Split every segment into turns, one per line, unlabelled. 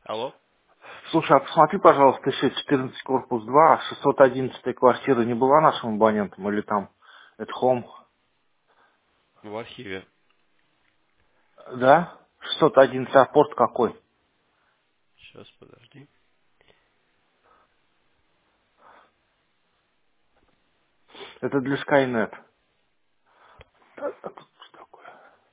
Алло?
Слушай, а посмотри, пожалуйста, еще 14 корпус 2, 611 квартира не была нашим абонентом или там at home?
В архиве.
Да? 611 апорт какой?
Сейчас, подожди.
Это для Skynet. А тут что такое?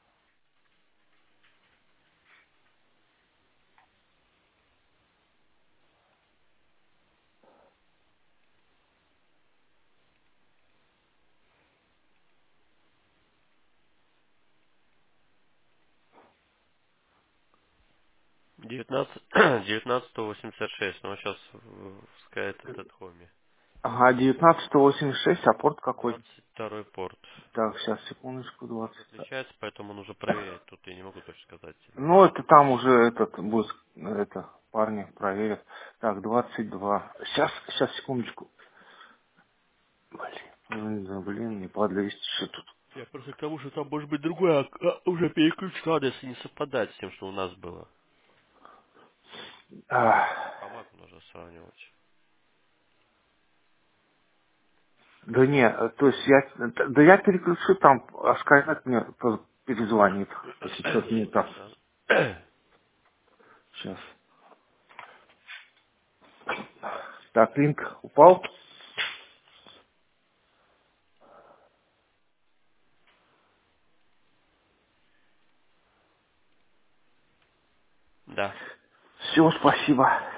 19, 1986, но сейчас в Sky этот хоме.
Ага, 1986, апорт какой?
22 порт.
Так, сейчас, секундочку,
Может
20.
отличается, поэтому нужно проверять. Тут я не могу точно сказать тебе.
Ну, это там уже этот будет, это, парни проверят. Так, 22. Сейчас, секундочку. Блин, не подлезть еще тут.
Я просто к тому, что там может быть другой, уже переключен адрес и не совпадать с тем, что у нас было.
А,
По маку нужно сравнивать.
да нет, то есть да я переключу там, а Skynet мне тоже перезвонит, если что-то не так.
Да.
Сейчас. Так, линк упал.
Да.
Все, спасибо.